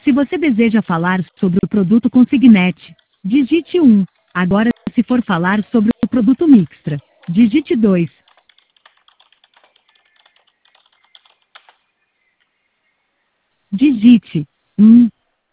Se você deseja falar sobre o produto Consignet, digite 1. Agora, se for falar sobre o produto Mixtra, digite 2. Digite 1.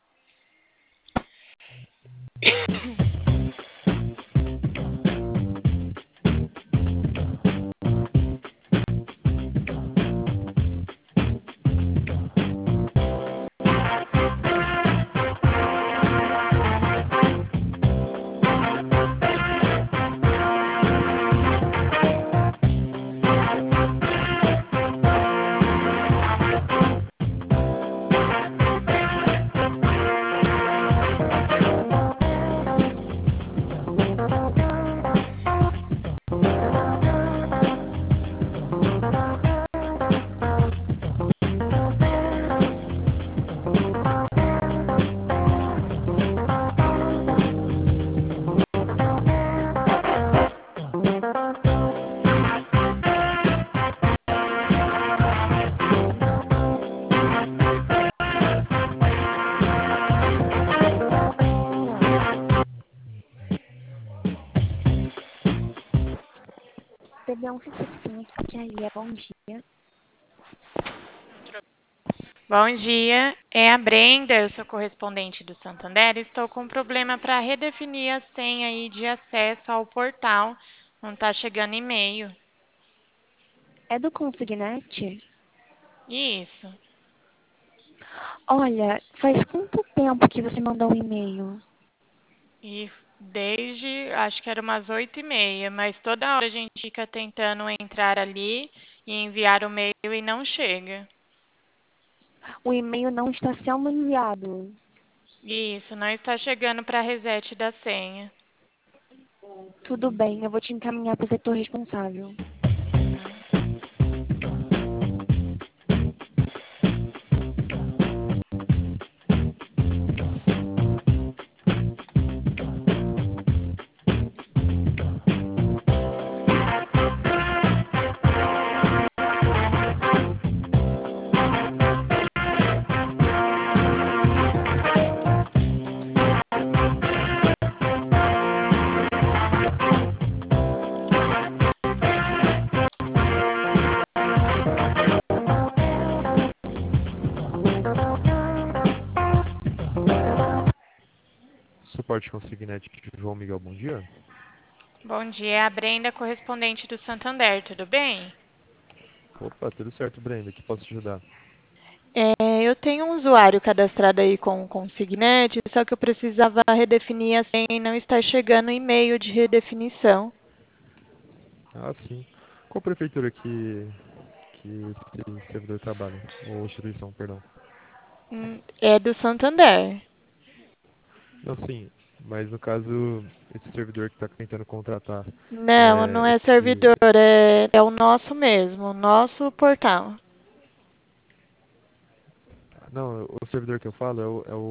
Perdão, recepcionista Maria, bom dia. Bom dia, é a Brenda, eu sou correspondente do Santander. Estou com um problema para redefinir a senha aí de acesso ao portal. Não está chegando e-mail. É do Consignet? Isso. Olha, faz quanto tempo que você mandou um e-mail? E desde, acho que era umas 8h30, mas toda hora a gente fica tentando entrar ali e enviar o e-mail e não chega. O e-mail não está sendo enviado. Isso, não está chegando para reset da senha. Tudo bem, eu vou te encaminhar para o setor responsável. Uhum. Suporte Consignet, João Miguel, bom dia. Bom dia, é a Brenda, correspondente do Santander, tudo bem? Opa, tudo certo, Brenda, que posso te ajudar? Eu tenho um usuário cadastrado aí com o Consignet, só que eu precisava redefinir a senha e não está chegando e-mail de redefinição. Ah, sim. Qual prefeitura que esse servidor trabalha? Ou instituição, perdão. É do Santander. Não, sim, mas no caso, esse servidor que está tentando contratar, Não, não é esse... servidor, é o nosso mesmo, o nosso portal. Não, o servidor que eu falo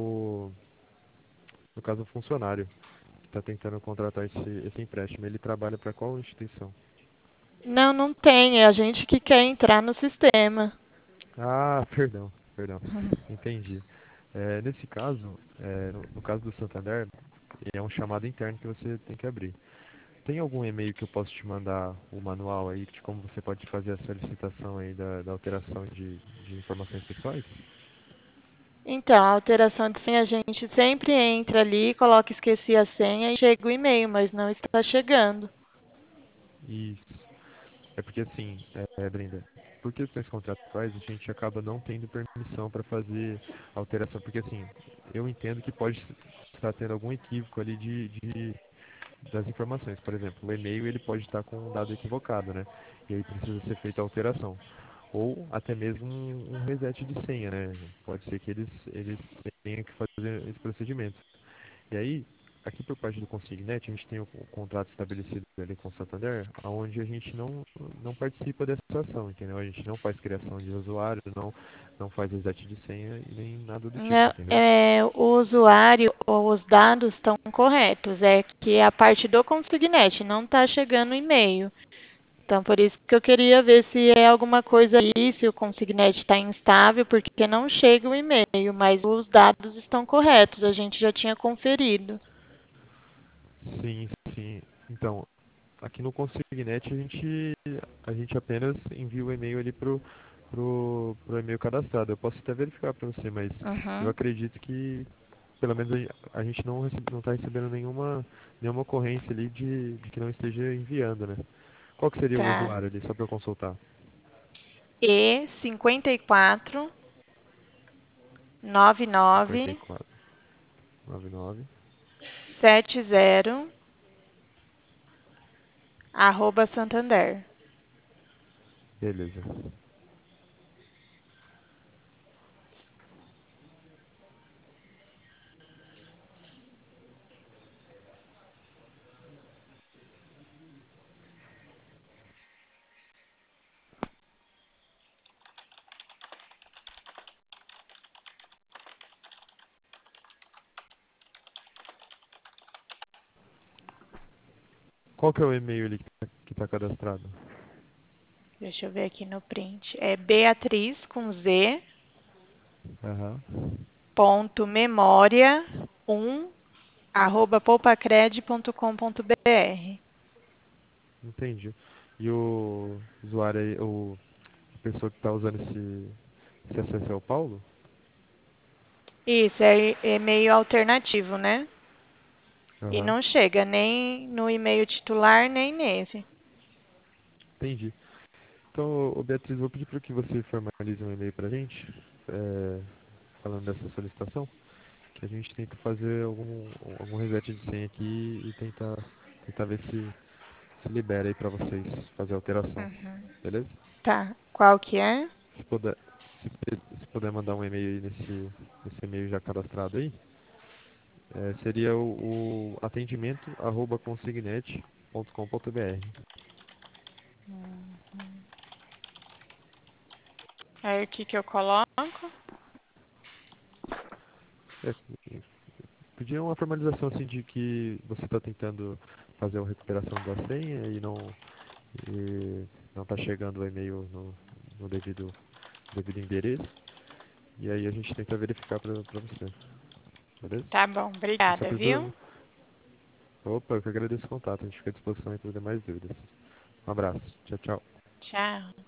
no caso, o funcionário que está tentando contratar esse empréstimo. Ele trabalha para qual instituição? Não, não tem, é a gente que quer entrar no sistema. Ah, perdão, entendi. Nesse caso, no caso do Santander, é um chamado interno que você tem que abrir. Tem algum e-mail que eu posso te mandar o manual aí de como você pode fazer a solicitação aí da alteração de informações pessoais? Então, a alteração de senha, a gente sempre entra ali, coloca esqueci a senha e chega o e-mail, mas não está chegando. Isso. É porque assim, Brenda, por questões contratuais a gente acaba não tendo permissão para fazer alteração, porque assim, eu entendo que pode estar tendo algum equívoco ali das informações. Por exemplo, o e-mail ele pode estar com um dado equivocado, né? E aí precisa ser feita a alteração. Ou até mesmo um reset de senha, né? Pode ser que eles tenham que fazer esse procedimento. E aí, aqui por parte do Consignet, a gente tem o contrato estabelecido ali com o Santander, onde a gente não participa dessa ação, entendeu? A gente não faz criação de usuário, não faz reset de senha e nem nada do tipo, entendeu? O usuário ou os dados estão corretos, é que a parte do Consignet não está chegando o e-mail. Então, por isso que eu queria ver se é alguma coisa aí, se o consignet está instável, porque não chega o e-mail, mas os dados estão corretos, a gente já tinha conferido. Sim, sim. Então, aqui no Consignet a gente apenas envia o e-mail ali pro e-mail cadastrado. Eu posso até verificar para você, mas eu Uhum. acredito que pelo menos a gente não está recebendo nenhuma ocorrência ali de que não esteja enviando, né? Qual que seria o Tá. usuário ali, só para eu consultar? E54 99 54 99. 70 @Santander. Beleza. Qual que é o e-mail ali que tá cadastrado? Deixa eu ver aqui no print. É Beatriz com Z, Aham. ponto memória 1 @poupacred.com.br. Entendi. E o usuário aí, a pessoa que está usando esse acesso é o Paulo? Isso, é e-mail alternativo, né? E Aham. não chega nem no e-mail titular, nem nesse. Entendi. Então, Beatriz, vou pedir para que você formalize um e-mail para a gente, falando dessa solicitação, que a gente tenta fazer algum reset de senha aqui e tentar ver se libera aí para vocês fazer a alteração. Uhum. Beleza? Tá. Qual que é? Se puder, se puder mandar um e-mail aí nesse e-mail já cadastrado aí, seria o atendimento@consignet.com.br. Aí o que que eu coloco? É, pedir uma formalização assim de que você está tentando fazer a recuperação da senha e não está chegando o e-mail no devido endereço. E aí a gente tenta verificar para você, beleza? Tá bom, Eu só obrigada, preciso. viu? Opa, eu que agradeço o contato. A gente fica à disposição aí para ter mais dúvidas. Um abraço. Tchau, tchau. Tchau.